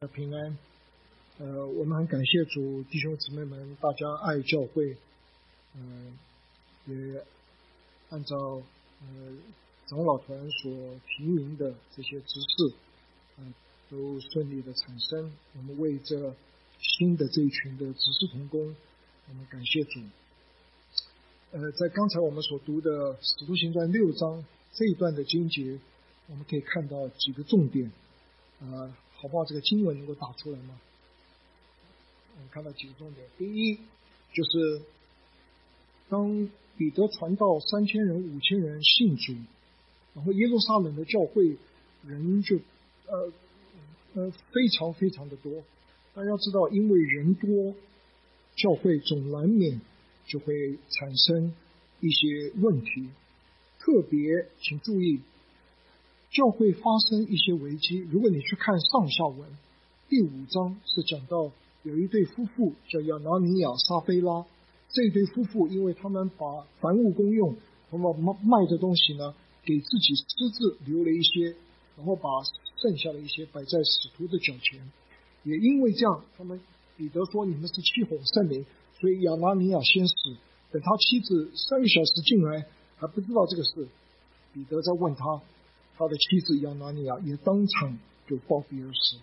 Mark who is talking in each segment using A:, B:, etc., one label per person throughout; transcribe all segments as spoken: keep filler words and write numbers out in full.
A: 平安。呃，我们很感谢主，弟兄姊妹们，大家爱教会，呃，也按照呃长老团所提名的这些执事，呃，都顺利的产生。我们为这新的这一群的执事同工，我们感谢主。呃，在刚才我们所读的《使徒行传》六章这一段的经节，我们可以看到几个重点。呃，好不好？这个经文能够打出来吗？我们看到几个重点。第一，就是当彼得传道，三千人、五千人信主，然后耶路撒冷的教会人就呃呃非常非常的多。大家要知道，因为人多，教会总难免就会产生一些问题。特别请注意，教会发生一些危机。如果你去看上下文，第五章是讲到有一对夫妇叫亚拿尼亚、撒非拉，这一对夫妇因为他们把凡物公用，他们卖的东西呢给自己私自留了一些，然后把剩下的一些摆在使徒的脚前。也因为这样，他们彼得说你们是欺哄圣灵，所以亚拿尼亚先死，等他妻子三个小时进来还不知道这个事，彼得在问他，他的妻子亚拿尼亚也当场就暴毙而死了。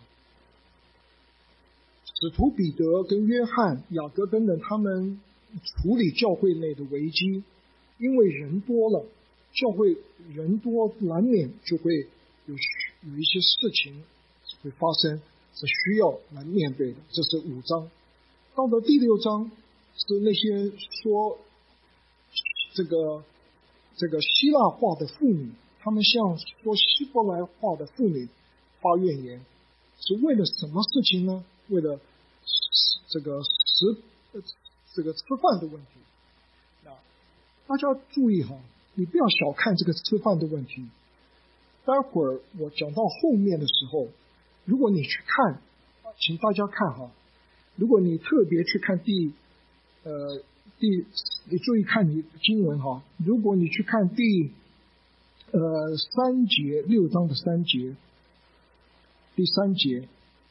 A: 使徒彼得跟约翰、雅各等等，他们处理教会内的危机，因为人多了，教会人多难免就会有有一些事情会发生，是需要来面对的。这是五章。到了第六章，是那些说这个这个希腊话的妇女，他们向说希伯来话的妇女发怨言，是为了什么事情呢？为了这个食这个吃饭的问题。那大家注意哈，你不要小看这个吃饭的问题。待会儿我讲到后面的时候，如果你去看，请大家看哈，如果你特别去看第呃第，你注意看你经文哈，如果你去看第呃三节，六章的三节，第三节。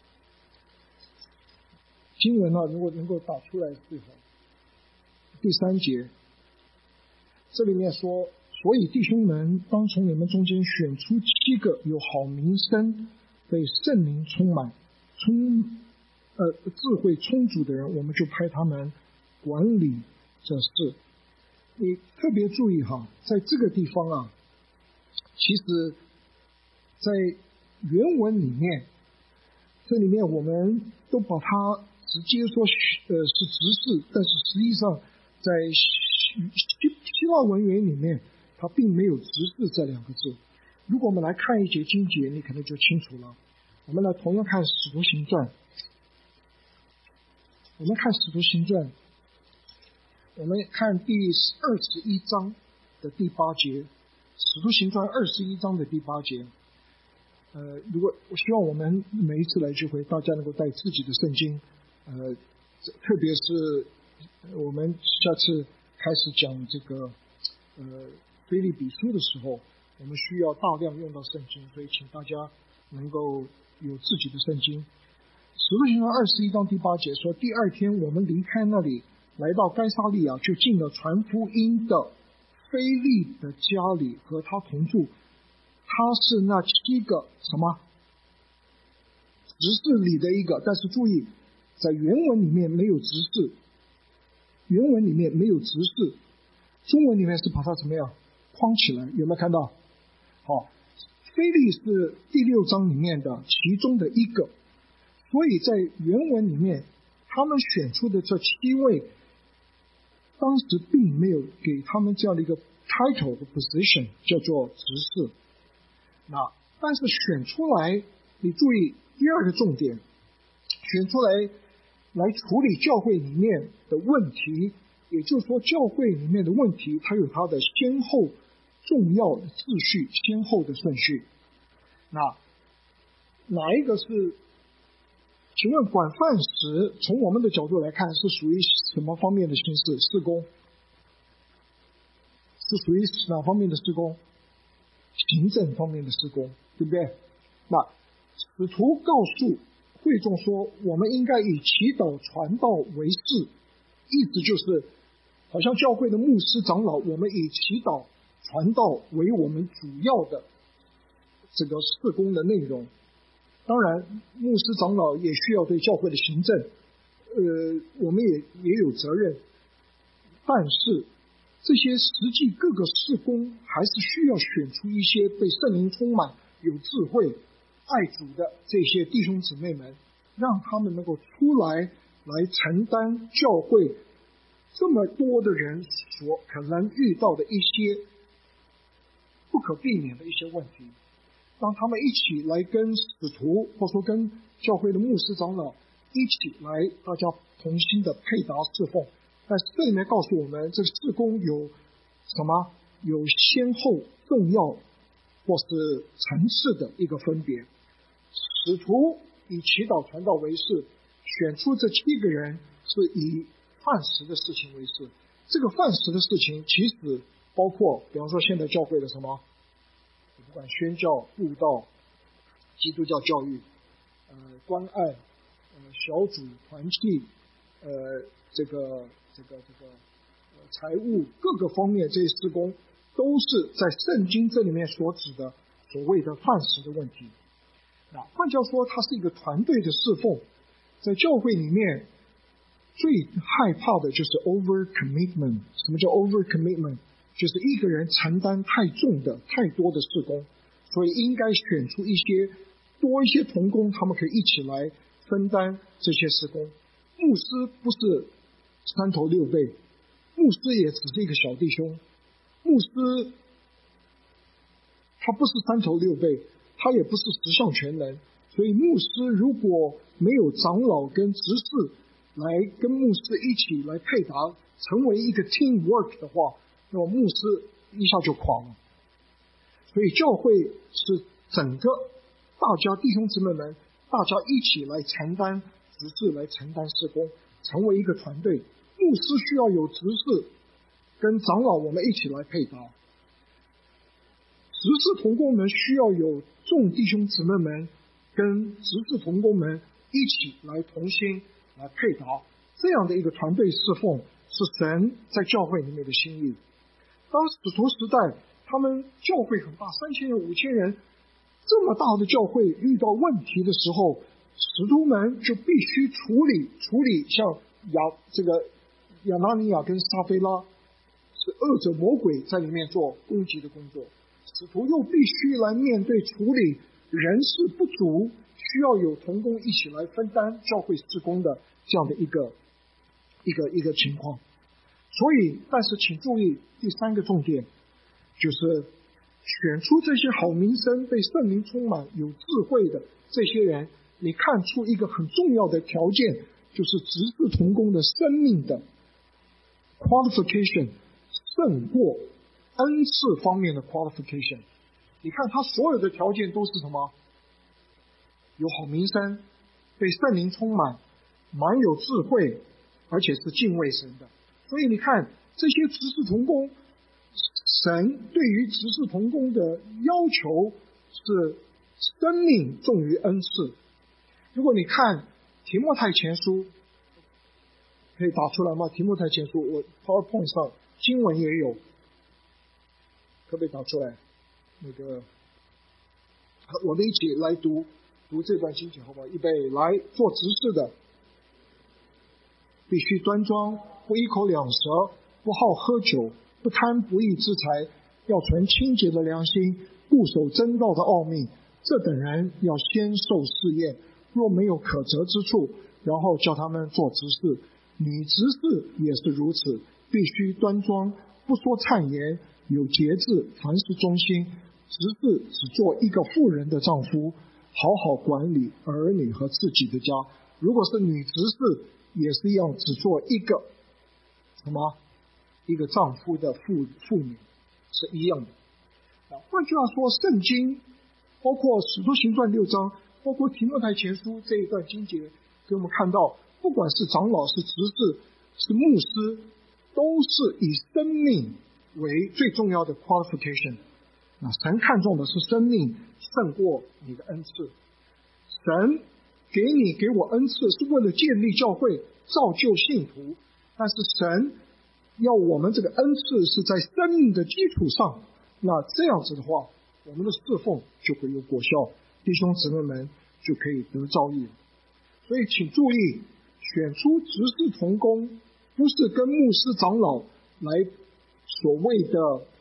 A: 经文呢，如果能够打出来最好。第三节，这里面说，所以弟兄们当从你们中间选出七个有好名声、被圣灵充满、充呃智慧充足的人，我们就派他们管理这事。你特别注意哈，在这个地方啊，其实在原文里面，这里面我们都把它直接说呃是执事，但是实际上在希希腊文原里面，它并没有执事这两个字。如果我们来看一节经节，你可能就清楚了。我们来同样看使徒行传，我们看使徒行传，我们看第二十一章的第八节，使徒行传二十一章的第八节。呃，如果我希望我们每一次来聚会，大家能够带自己的圣经。呃，特别是我们下次开始讲这个呃腓立比书的时候，我们需要大量用到圣经，所以请大家能够有自己的圣经。使徒行传二十一章第八节说，第二天我们离开那里，来到该撒利亚，就进了传福音的腓利的家里，和他同住。他是那七个什么执事里的一个，但是注意，在原文里面没有执事，原文里面没有执事，中文里面是把它怎么样框起来，有没有看到？好，腓利是第六章里面的其中的一个，所以在原文里面他们选出的这七位，当时并没有给他们这样的一个 title 的 position 叫做执事。那但是选出来，你注意第二个重点，选出来来处理教会里面的问题，也就是说教会里面的问题它有它的先后重要的秩序，先后的顺序。那哪一个是，请问管饭食从我们的角度来看是属于什么方面的形式？事工是属于哪方面的事工？行政方面的事工，对不对？那使徒告诉会众说，我们应该以祈祷传道为事，意思就是好像教会的牧师长老，我们以祈祷传道为我们主要的这个事工的内容。当然牧师长老也需要对教会的行政呃，我们也也有责任，但是这些实际各个事工还是需要选出一些被圣灵充满、有智慧、爱主的这些弟兄姊妹们，让他们能够出来来承担教会这么多的人所可能遇到的一些不可避免的一些问题，让他们一起来跟使徒或说跟教会的牧师长老一起来，大家同心的配搭侍奉。但是这里面告诉我们，这个事工有什么？有先后、重要或是层次的一个分别。使徒以祈祷传道为事，选出这七个人是以饭食的事情为事。这个饭食的事情其实包括，比方说现在教会的什么，不管宣教、布道、基督教教育、呃关爱、呃小组团契、呃这个这个这个呃财务各个方面，这些事工都是在圣经这里面所指的所谓的饭食的问题。那换句话说，它是一个团队的侍奉。在教会里面最害怕的就是 over commitment。 什么叫 over commitment？ 就是一个人承担太重的太多的事工，所以应该选出一些多一些同工，他们可以一起来分担这些事工。牧师不是三头六臂，牧师也只是一个小弟兄，牧师他不是三头六臂，他也不是十项全能，所以牧师如果没有长老跟执事来跟牧师一起来配搭，成为一个 team work 的话，那么牧师一下就垮了。所以教会是整个大家弟兄姊妹们大家一起来承担执事，来承担事工，成为一个团队。牧师需要有执事跟长老我们一起来配搭，执事同工们需要有众弟兄姊妹们跟执事同工们一起来同心来配搭，这样的一个团队侍奉是神在教会里面的心意。当使徒时代他们教会很大，三千人五千人，这么大的教会遇到问题的时候，使徒们就必须处理处理像亚这个亚拿尼亚跟撒非拉是恶者魔鬼在里面做攻击的工作，使徒又必须来面对处理人事不足，需要有同工一起来分担教会事工的这样的一个一个一个情况。所以但是请注意第三个重点，就是选出这些好名声、被圣灵充满、有智慧的这些人，你看出一个很重要的条件，就是执事同工的生命的 qualification 胜过恩赐方面的 qualification。 你看他所有的条件都是什么？有好名声，被圣灵充满，蛮有智慧，而且是敬畏神的。所以你看这些执事同工，神对于执事同工的要求是生命重于恩赐。如果你看提摩太前书，可以打出来吗？提摩太前书我 PowerPoint 上经文也有，可不可以打出来？那个我们一起来读读这段经节好不好？预备来，做执事的必须端庄，不一口两舌，不好喝酒，不贪不义之财，要存清洁的良心，固守真道的奥秘。这等人要先受试验，若没有可责之处，然后叫他们做执事。女执事也是如此，必须端庄，不说谗言，有节制，凡事忠心。执事只做一个妇人的丈夫，好好管理儿女和自己的家。如果是女执事也是一样，只做一个什么一个丈夫的妇妇女是一样的。换句话说，圣经包括使徒行传六章，包括提摩太前书这一段经节，给我们看到，不管是长老是执事是牧师，都是以生命为最重要的 qualification。 那神看重的是生命胜过你的恩赐。神给你给我恩赐是为了建立教会，造就信徒，但是神要我们这个恩赐是在生命的基础上，那这样子的话，我们的侍奉就会有果效，弟兄姊妹们就可以得造诣了。所以请注意，选出执事同工不是跟牧师长老来所谓的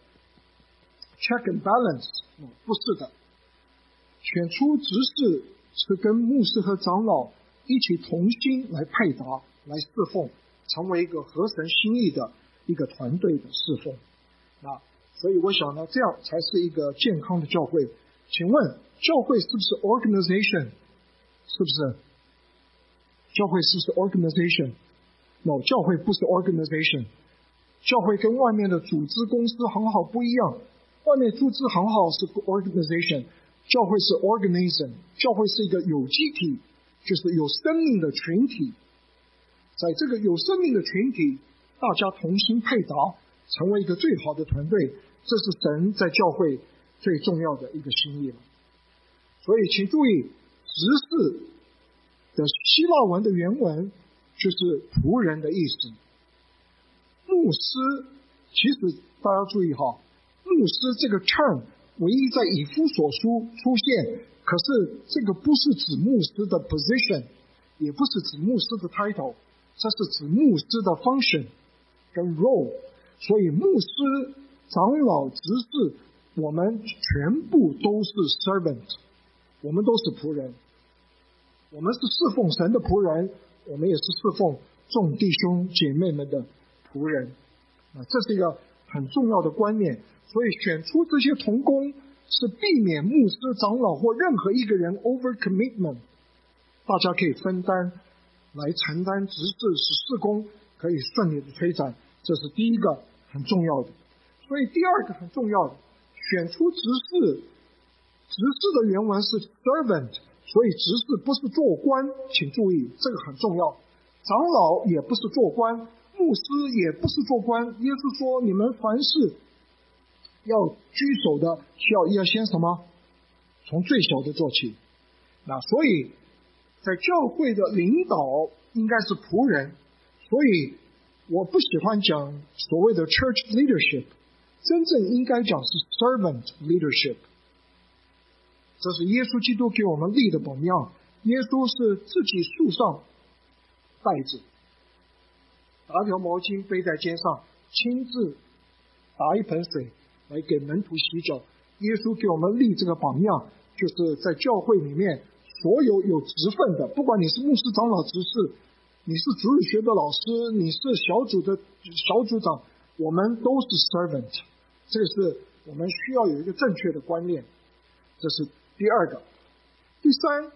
A: check and balance， 不是的，选出执事是跟牧师和长老一起同心来配搭，来侍奉，成为一个合神心意的一个团队的侍奉。那所以我想呢，这样才是一个健康的教会。请问教会是不是 organization？ 是不是？教会是不是 organization？ No， 教会不是 organization。教会跟外面的组织公司行号不一样，外面组织行号是 organization， 教会是 organism， 教会是一个有机体，就是有生命的群体。在这个有生命的群体，大家同心配搭，成为一个最好的团队，这是神在教会最重要的一个心意了。所以请注意，执事的希腊文的原文就是仆人的意思。牧师，其实大家注意哈，牧师这个 term 唯一在以弗所书出现，可是这个不是指牧师的 position， 也不是指牧师的 title， 这是指牧师的 function 跟 role。所以牧师、长老、执事，我们全部都是 servant， 我们都是仆人，我们是侍奉神的仆人，我们也是侍奉众弟兄姐妹们的仆人。啊，这是一个很重要的观念。所以选出这些同工是避免牧师、长老或任何一个人 over commitment， 大家可以分担来承担执事，使事工可以顺利的推展，这是第一个很重要的。所以第二个很重要的，选出执事，执事的原文是 servant， 所以执事不是做官，请注意这个很重要。长老也不是做官，牧师也不是做官。耶稣说你们凡事要居首的，要要先什么？从最小的做起。那所以在教会的领导应该是仆人，所以我不喜欢讲所谓的 church leadership， 真正应该讲是 servant leadership。 这是耶稣基督给我们立的榜样。耶稣是自己束上带子，拿条毛巾背在肩上，亲自打一盆水来给门徒洗脚。耶稣给我们立这个榜样，就是在教会里面所有有职分的，不管你是牧师、长老、执事，你是主日学的老师，你是小组的小组长，我们都是 servant。 这个是我们需要有一个正确的观念，这是第二个。第三，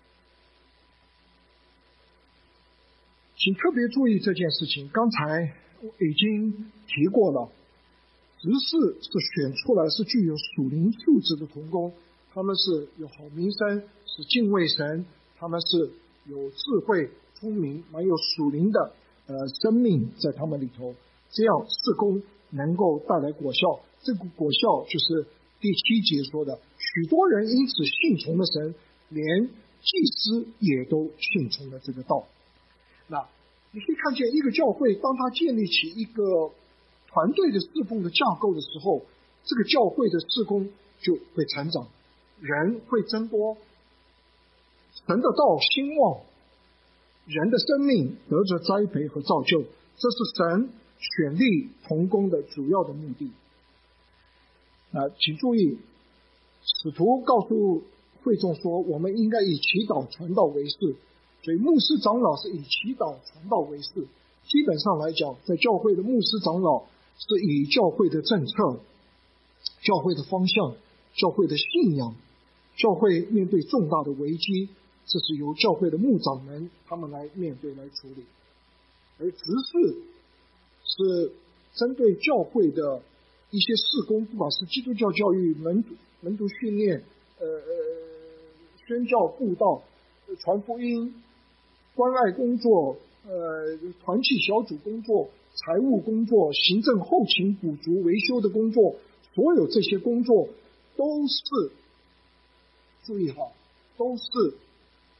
A: 请特别注意这件事情，刚才已经提过了。执事是选出来是具有属灵素质的同工，他们是有好名声，是敬畏神，他们是有智慧、聪明，蛮有属灵的呃生命在他们里头，这样事工能够带来果效。这个果效就是第七节说的，许多人因此信从了神，连祭司也都信从了这个道。那你可以看见一个教会，当他建立起一个团队的侍奉的架构的时候，这个教会的事工就会成长，人会增多，神的道兴旺，人的生命得着栽培和造就，这是神选立同工的主要的目的。啊，请注意，使徒告诉会众说，我们应该以祈祷传道为事，所以牧师长老是以祈祷传道为事。基本上来讲，在教会的牧师长老是以教会的政策、教会的方向、教会的信仰，教会面对重大的危机，这是由教会的牧长们他们来面对来处理。而执事是针对教会的一些事工，不管是基督教教育、门徒门徒训练、呃呃宣教布道、传福音、关爱工作、呃团契小组工作、财务工作、行政后勤补足维修的工作，所有这些工作都是，注意哈，都是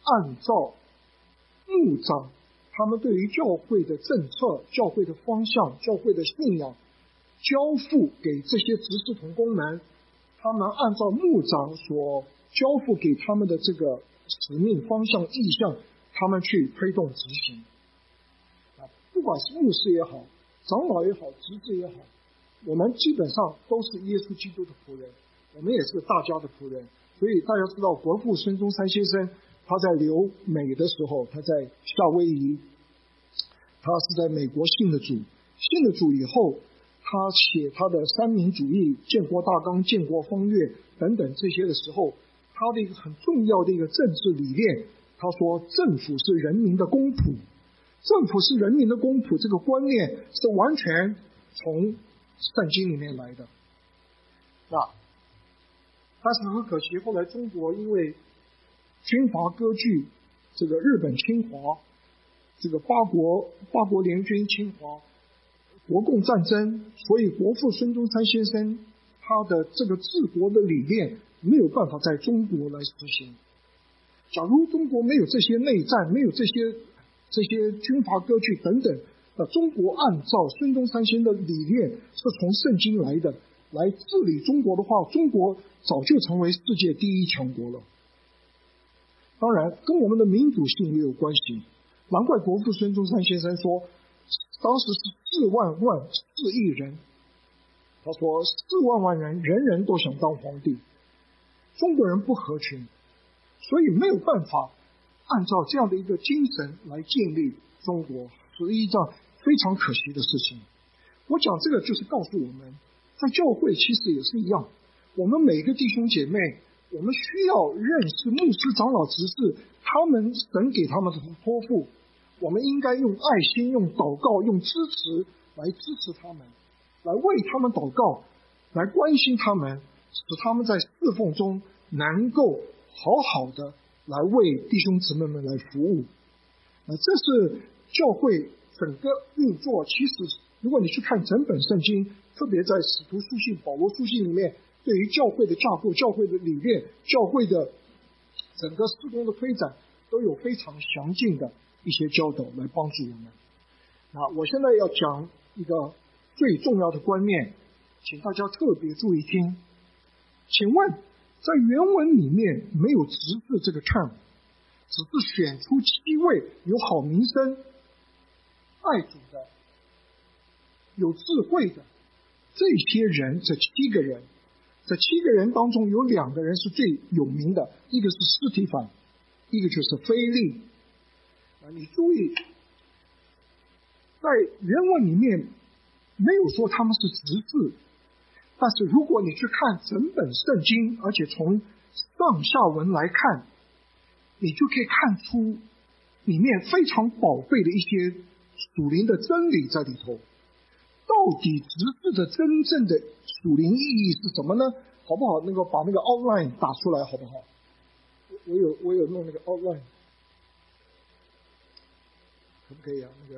A: 按照牧长他们对于教会的政策、教会的方向、教会的信仰交付给这些执事同工们，他们按照牧长所交付给他们的这个使命方向意向，他们去推动执行。不管是牧师也好，长老也好，执事也好，我们基本上都是耶稣基督的仆人，我们也是大家的仆人。所以大家知道国父孙中山先生他在留美的时候，他在夏威夷，他是在美国信了主，信了主以后，他写他的三民主义、建国大纲、建国方略等等这些的时候，他的一个很重要的一个政治理念，他说政府是人民的公仆，政府是人民的公仆，这个观念是完全从圣经里面来的。那但是很可惜，后来中国因为军阀割据，这个日本侵华，这个八国八国联军侵华，国共战争，所以国父孙中山先生他的这个治国的理念没有办法在中国来实行。假如中国没有这些内战，没有这些这些军阀割据等等，那中国按照孙中山先生的理念是从圣经来的，来治理中国的话，中国早就成为世界第一强国了。当然跟我们的民主性也有关系，难怪国父孙中山先生说当时是四万万四亿人，他说四万万人人人都想当皇帝，中国人不合群，所以没有办法按照这样的一个精神来建立中国，是一件非常可惜的事情。我讲这个就是告诉我们，在教会其实也是一样，我们每个弟兄姐妹，我们需要认识牧师、长老、执事，他们神给他们的托付，我们应该用爱心、用祷告、用支持来支持他们，来为他们祷告，来关心他们，使他们在侍奉中能够好好的来为弟兄姊妹们来服务。那这是教会整个运作。其实如果你去看整本圣经，特别在使徒书信、保罗书信里面，对于教会的架构、教会的理念、教会的整个事工的推展，都有非常详尽的一些教导来帮助我们。那我现在要讲一个最重要的观念，请大家特别注意听。请问在原文里面没有执事这个 term， 只是选出七位有好名声、爱主的、有智慧的这些人，这七个人，这七个人当中有两个人是最有名的，一个是司提反，一个就是腓利。啊，你注意，在原文里面没有说他们是执事，但是如果你去看整本圣经，而且从上下文来看，你就可以看出里面非常宝贝的一些属灵的真理在里头。到底执事的真正的属灵意义是什么呢？好不好？那个把那个 outline 打出来好不好？我有我有弄那个 outline， 可不可以啊？那个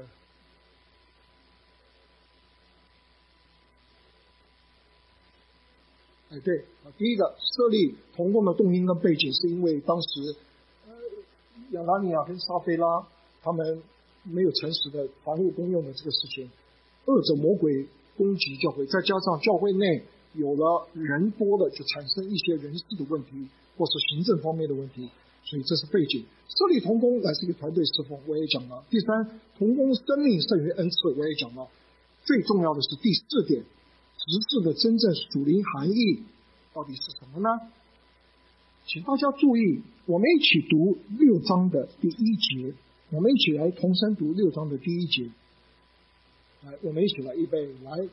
A: 哎，对啊，第一个设立同工的动因跟背景，是因为当时呃亚拿尼亚跟撒非拉他们没有诚实的凡物公用的这个事情，恶者魔鬼攻击教会，再加上教会内有了人多了，就产生一些人事的问题，或是行政方面的问题，所以这是背景。设立同工乃是一个团队侍奉，我也讲了。第三，同工生命胜于恩赐，我也讲了。最重要的是第四点，执事的真正属灵含义到底是什么呢？请大家注意，我们一起读六章的第一节，我们一起来同声读六章的第一节。来，我们一起来，预备，来。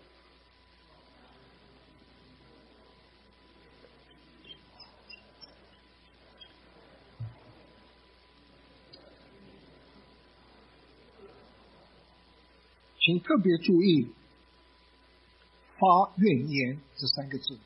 A: 请特别注意发怨言这三个字。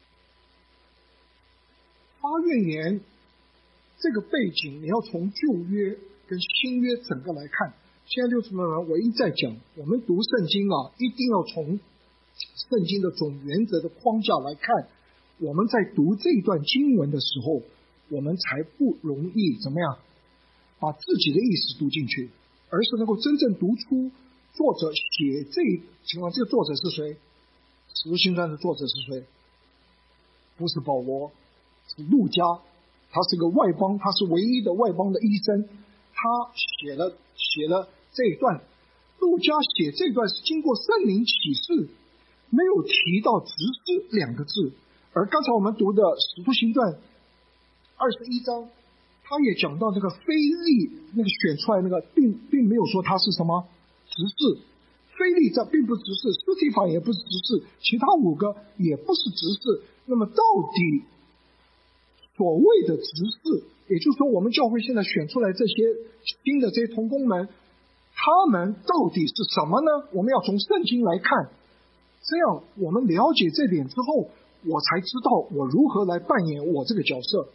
A: 发怨言这个背景，你要从旧约跟新约整个来看。现在就是们我一再讲，我们读圣经啊，一定要从圣经的总原则的框架来看。我们在读这段经文的时候，我们才不容易怎么样把自己的意思读进去，而是能够真正读出作者写这情况。这个作者是谁？使徒行传的作者是谁？不是保罗，是路加。他是个外邦，他是唯一的外邦的医生。他写了写了这一段。路加写这段是经过圣灵启示，没有提到执事两个字。而刚才我们读的使徒行传二十一章，他也讲到这个非利那个选出来那个，并并没有说他是什么执事。非利这并不是执事，司提反也不是执事，其他五个也不是执事。那么到底所谓的执事，也就是说我们教会现在选出来这些新的这些同工们，他们到底是什么呢？我们要从圣经来看，这样我们了解这点之后，我才知道我如何来扮演我这个角色。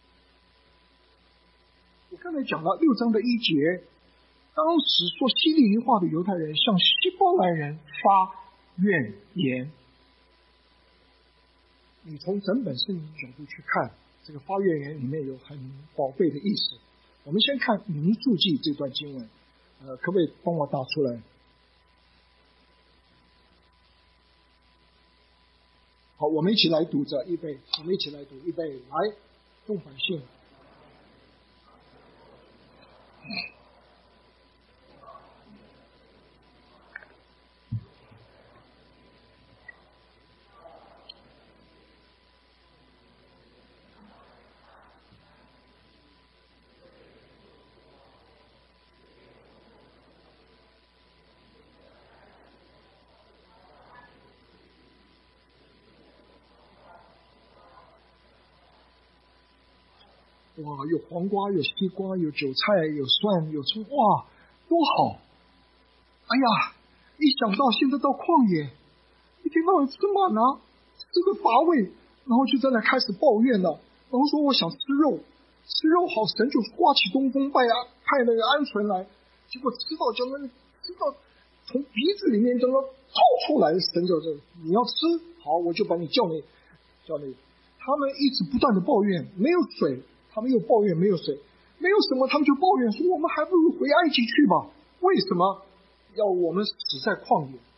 A: 我刚才讲了六章的一节，当时说希利尼话的犹太人向希伯来人发怨言。你从整本圣经角度去看，这个发怨言里面有很宝贝的意思。我们先看民数记这段经文，呃，可不可以帮我打出来？好，我们一起来读着，预备，我们一起来读，预备，来，众百姓。哇，有黄瓜，有西瓜，有韭菜，有蒜，有葱，哇，多好！哎呀，一想到现在到旷野，一天到晚吃玛拿，吃个乏味，然后就在那开始抱怨了，然后说我想吃肉，吃肉好，神就刮起东风，派啊派那个鹌鹑来，结果吃到叫那吃到从鼻子里面整个透出来，神就这你要吃好，我就把你叫你叫你。他们一直不断的抱怨没有水。他们又抱怨没有水，没有什么，他们就抱怨说我们还不如回埃及去吧？为什么要我们死在旷野？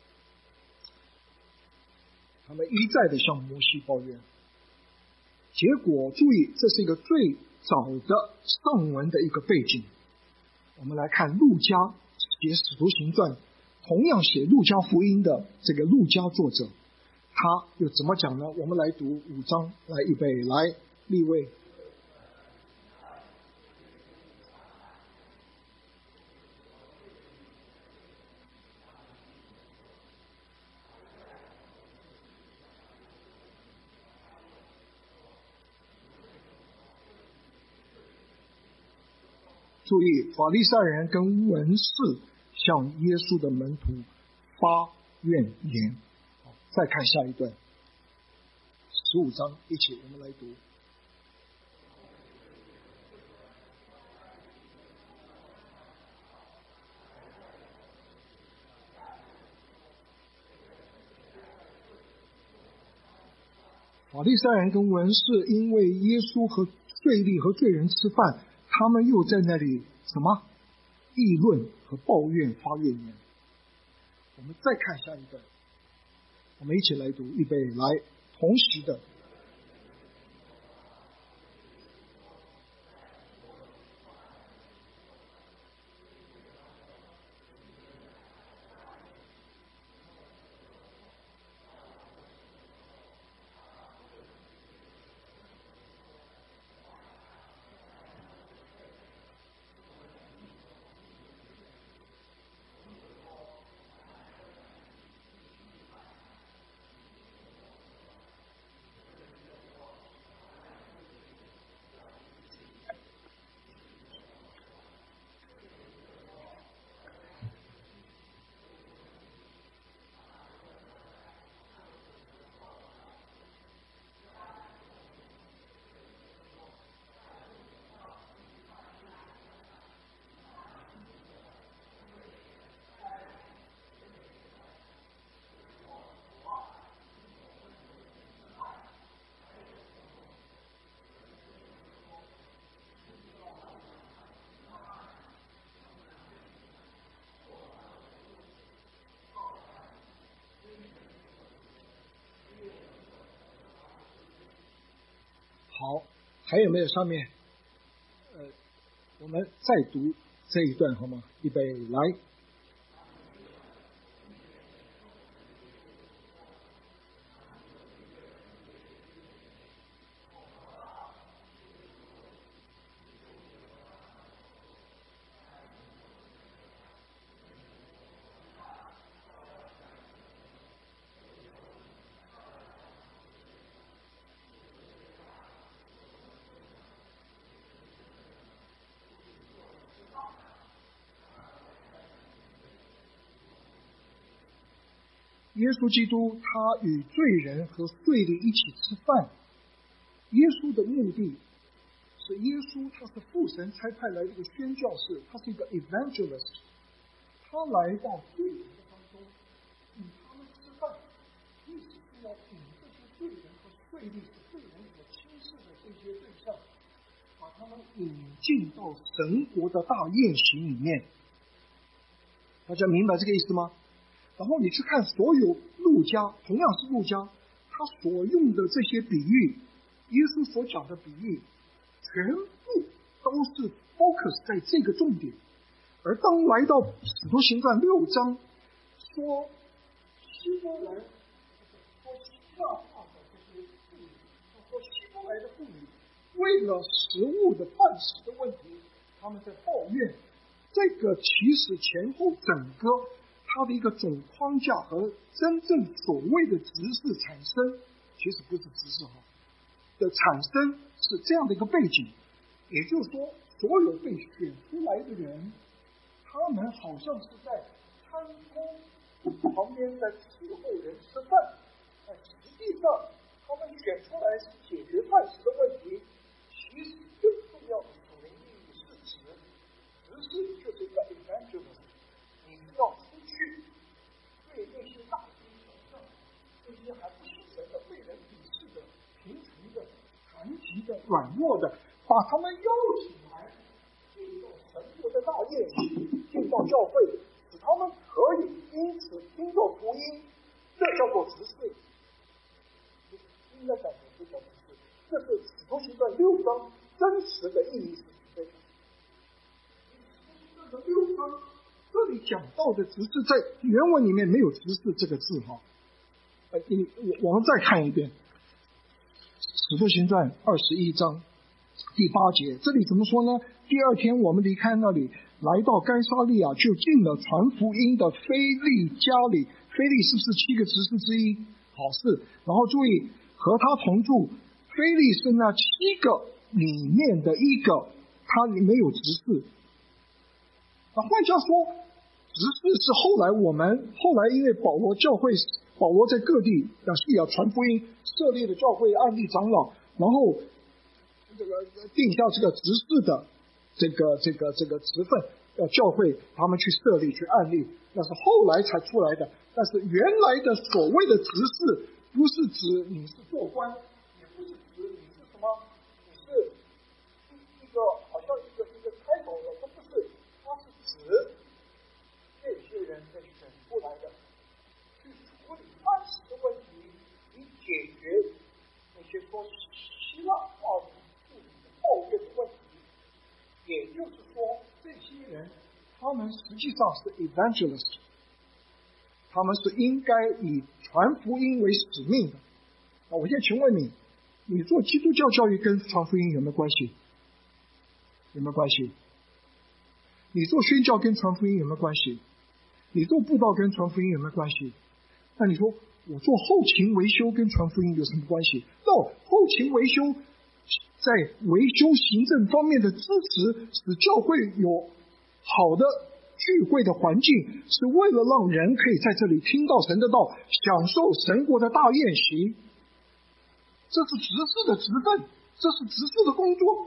A: 他们一再的向摩西抱怨，结果注意，这是一个最早的上文的一个背景。我们来看路加写使徒行传，同样写路加福音的这个路加作者，他又怎么讲呢？我们来读五章，来预备，来立位。注意，法利赛人跟文士向耶稣的门徒发怨言。好，再看下一段，十五章，一起我们来读。法利赛人跟文士因为耶稣和税吏和罪人吃饭，他们又在那里什么议论和抱怨发怨言。我们再看下一段，我们一起来读，预备，来，同时的。 还有没有上面？呃，我们再读这一段好吗？预备，来。耶稣基督他与罪人和税吏一起吃饭，耶稣的目的是耶稣他是父神差派来的一个宣教士，他是一个 evangelist， 他来到罪人的当中与他们吃饭，意思是要引这些罪人和税吏是罪人所轻视的这些对象，把他们引进到神国的大宴席里面。大家明白这个意思吗？然后你去看所有路加，同样是路加，他所用的这些比喻，耶稣所讲的比喻，全部都是 focus 在这个重点。而当来到使徒行传六章，说希伯来说希腊话的这些妇女，说希伯来的妇女为了食物的饭食的问题，他们在抱怨。这个其实前后整个它的一个总框架和真正所谓的执事产生，其实不是执事哈的产生是这样的一个背景，也就是说，所有被选出来的人，他们好像是在餐厅旁边在伺候人吃饭，但实际上他们选出来是解决饭食的问题。其实更重要的属灵意义是指，执事就是一个 evangelist， 你是要出去对那些大惊小怪、这些还不是神的、被人鄙视的、贫穷的、残疾的、软弱的，把他们邀请来，进到神国的大宴席，进到教会，使他们可以因此听到福音，这叫做执事。应该讲的这叫执事，这是使徒行传六章真实的意义是这个。使徒行传的六章这里讲到的执事，在原文里面没有执事这个字哈。呃，你我我们再看一遍，使徒行传二十一章第八节，这里怎么说呢？第二天我们离开那里，来到该撒利亚，就进了传福音的腓利家里。腓利是不是七个执事之一？好，是。然后注意，和他同住，腓利是那七个里面的一个，他没有执事。那换句话说，执事是后来我们后来因为保罗教会，保罗在各地亚细亚传福音，设立了教会，按立长老，然后这个定下这个执事的这个这个这个职分，要教会他们去设立去按立，那是后来才出来的。但是原来的所谓的执事，不是指你是做官，也不是指你是什么，你是一个好像一个一个开头的，这不是，它是指这些人被选出来的，去处理饭食的问题，以解决那些说希腊话语妇女的抱怨的问题。也就是说，这些人他们实际上是 evangelist， 他们是应该以传福音为使命的。啊，我现在请问你，你做基督教教育跟传福音有没有关系？有没有关系？你做宣教跟传福音有没有关系？你做布道跟传福音有没有关系？那你说我做后勤维修跟传福音有什么关系？那、no, 后勤维修在维修行政方面的支持，使教会有好的聚会的环境，是为了让人可以在这里听到神的道，享受神国的大宴席。这是执事的职分，这是执事的工作。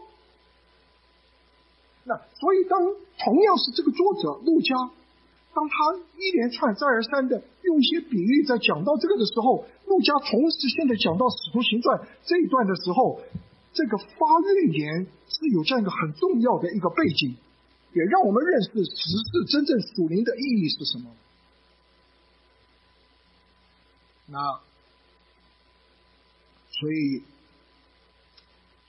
A: 那所以当同样是这个作者路加，当他一连串再而三的用一些比喻在讲到这个的时候，路加同时现在讲到使徒行传这一段的时候，这个发预言是有这样一个很重要的一个背景，也让我们认识执事真正属灵的意义是什么。那所以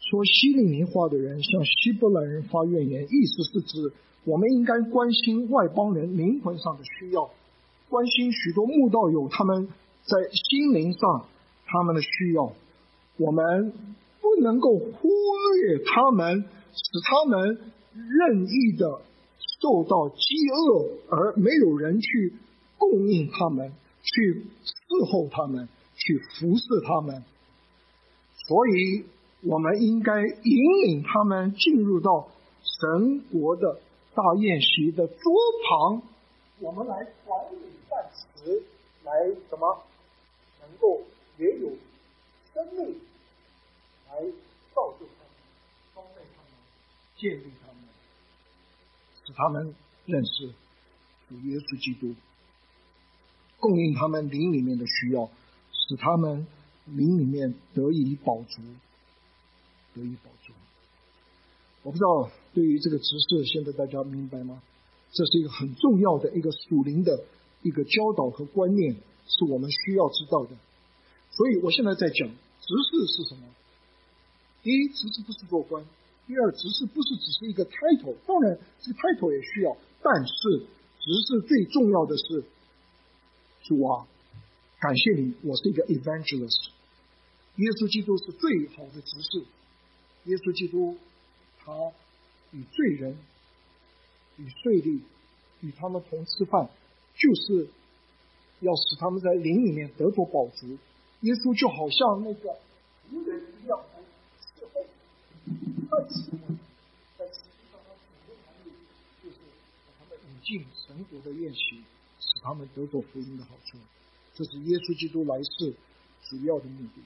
A: 说希利尼话的人向希伯来人发怨言，意思是指我们应该关心外邦人灵魂上的需要，关心许多慕道友他们在心灵上他们的需要，我们不能够忽略他们，使他们任意的受到饥饿，而没有人去供应他们，去伺候他们，去服侍他们。所以我们应该引领他们进入到神国的大宴席的桌旁，我们来管理饭食，来什么能够也有生命来造就他们，装备他们，建立他们，使他们认识主耶稣基督，供应他们灵里面的需要，使他们灵里面得以饱足，得以饱足。我不知道对于这个执事，现在大家明白吗？这是一个很重要的一个属灵的一个教导和观念，是我们需要知道的。所以我现在在讲执事是什么。第一，执事不是做官；第二，执事不是只是一个 title， 当然这个 title 也需要，但是执事最重要的是，主啊，感谢你，我是一个 evangelist。耶稣基督是最好的执事，耶稣基督他与罪人、与税吏、与他们同吃饭，就是要使他们在灵里面得着饱足。耶稣就好像那个仆人一样来伺候、爱惜他们，在实际上他主的含义就是把他们引进神国的宴席，使他们得着福音的好处。这是耶稣基督来世主要的目的。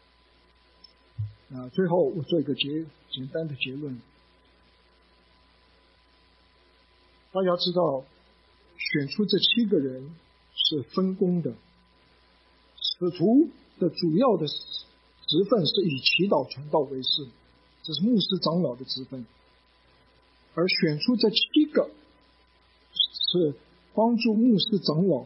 A: 那最后我做一个结简单的结论。大家知道，选出这七个人是分工的。使徒的主要的职分是以祈祷传道为事，这是牧师长老的职分。而选出这七个是帮助牧师长老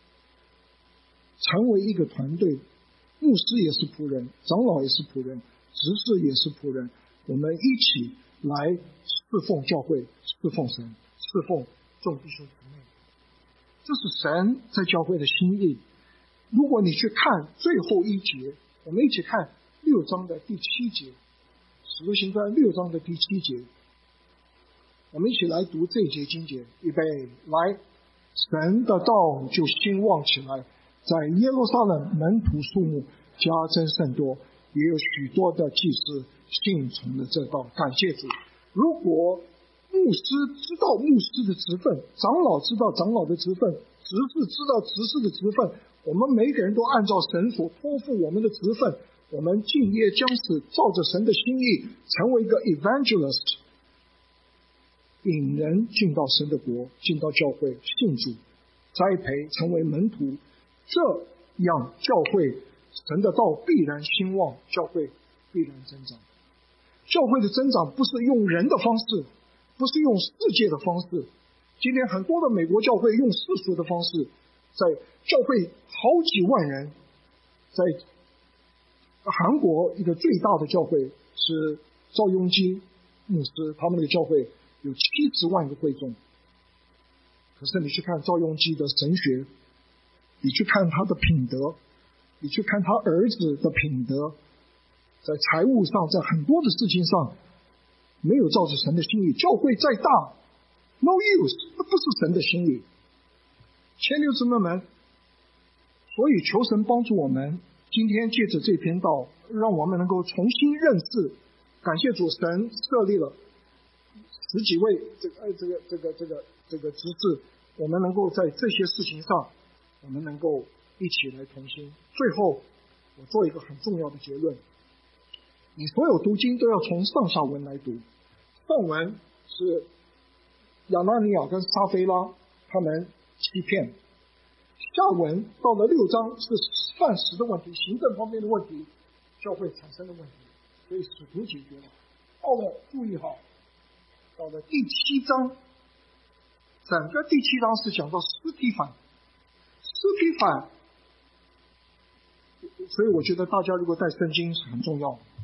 A: 成为一个团队，牧师也是仆人，长老也是仆人，执事也是仆人，我们一起来侍奉教会，侍奉神，侍奉众弟兄姊妹。这是神在教会的心意。如果你去看最后一节，我们一起看六章的第七节，使徒行传六章的第七节，我们一起来读这一节经节。预备，来，神的道就兴旺起来，在耶路撒冷门徒数目加增甚多，也有许多的祭司信从了这道。感谢主。如果牧师知道牧师的职分，长老知道长老的职分，执事知道执事的职分，我们每个人都按照神所托付我们的职分，我们敬业将死，照着神的心意成为一个 evangelist， 引人进到神的国，进到教会，信主，栽培成为门徒，这样教会神的道必然兴旺，教会必然增长。教会的增长不是用人的方式，不是用世界的方式。今天很多的美国教会用世俗的方式，在教会好几万人，在韩国一个最大的教会是赵雍基牧师，他们的教会有七十万个会众。可是你去看赵雍基的神学，你去看他的品德，你去看他儿子的品德，在财务上，在很多的事情上没有照着神的心意。教会再大 no use， 那不是神的心意。千六姊妹们，所以求神帮助我们，今天借着这篇道，让我们能够重新认识。感谢主，神设立了十几位这个这个这个这个这个执事，我们能够在这些事情上，我们能够一起来同心。最后，我做一个很重要的结论：你所有读经都要从上下文来读。上文是亚拿尼亚跟撒非拉他们欺骗，下文到了六章是饭食的问题，行政方面的问题，教会产生的问题，所以使徒解决了。到了，注意好，到了第七章，整个第七章是讲到司提反，司提反，所以我觉得大家如果带圣经是很重要。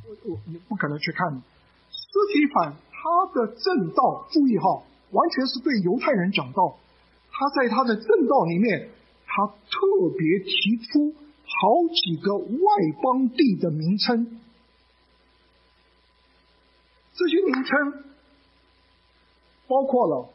A: 我你不可能去看。司提反他的正道，注意哈，完全是对犹太人讲道。他在他的正道里面，他特别提出好几个外邦地的名称。这些名称包括了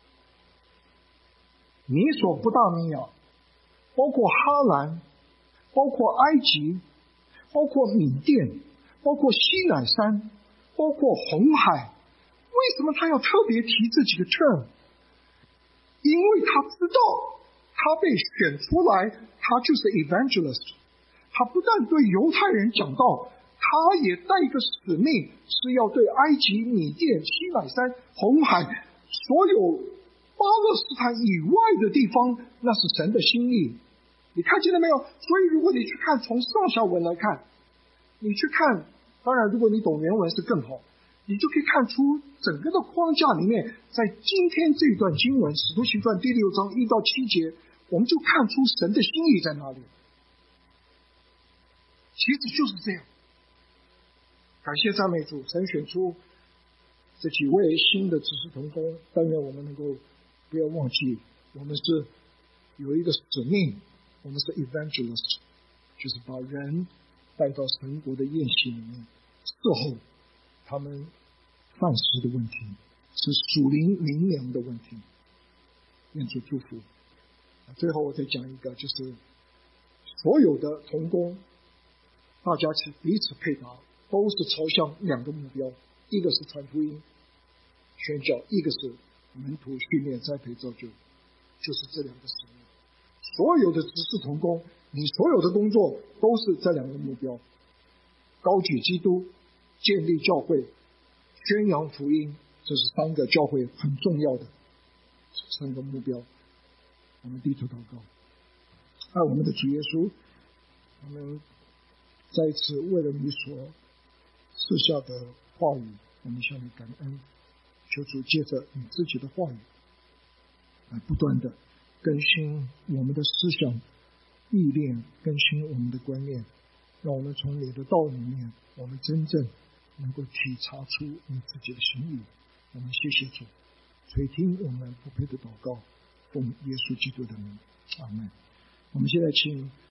A: 米索不达米亚，包括哈兰，包括埃及，包括缅甸，包括西乃山，包括红海。为什么他要特别提这几个 term？ 因为他知道他被选出来，他就是 evangelist。 他不但对犹太人讲道，他也带一个使命，是要对埃及、缅甸、西乃山、红海所有巴勒斯坦以外的地方，那是神的心意。你看见了没有？所以如果你去看，从上下文来看，你去看，当然如果你懂原文是更好，你就可以看出整个的框架里面，在今天这段经文《使徒行传》第六章一到七节，我们就看出神的心意在哪里。其实就是这样。感谢赞美主，神选出这几位新的执事同工，但愿我们能够不要忘记，我们是有一个使命，我们是 evangelist， 就是把人带到神国的宴席里面，伺候他们饭食的问题，是属灵灵粮的问题。愿主祝福。最后我再讲一个，就是所有的同工，大家是彼此配搭，都是朝向两个目标，一个是传福音宣教，一个是门徒训练栽培造就，就是这两个使命。所有的执事同工，你所有的工作都是这两个目标：高举基督，建立教会，宣扬福音。这是三个教会很重要的三个目标。我们低头祷告。爱我们的主耶稣，我们再一次为了你所赐下的话语，我们向你感恩。求主借着你自己的话语，来不断的更新我们的思想历练，更新我们的观念，让我们从你的道里面，我们真正能够体察出你自己的心意。我们谢谢主，垂听我们不配的祷告，奉耶稣基督的名，阿们。我们现在请